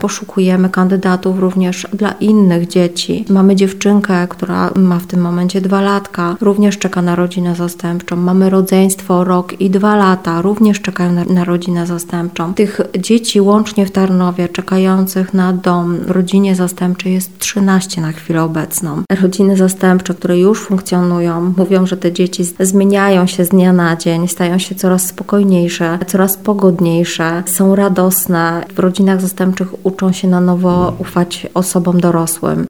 poszukujemy kandydatów również dla innych dzieci. Mamy dziewczynkę, która ma w tym momencie 2 latka, również czeka na rodzinę zastępczą. Mamy rodzeństwo rok i 2 lata, również czekają na rodzinę zastępczą. Tych dzieci łącznie w Tarnowie czekających na dom w rodzinie zastępczej jest 13 na chwilę obecną. Rodziny zastępcze, które już funkcjonują, mówią, że te dzieci zmieniają się z dnia na dzień, stają się coraz spokojniejsze, coraz pogodniejsze, są radosne. W rodzinach zastępczych uczą się na nowo ufać osobom dorosłym.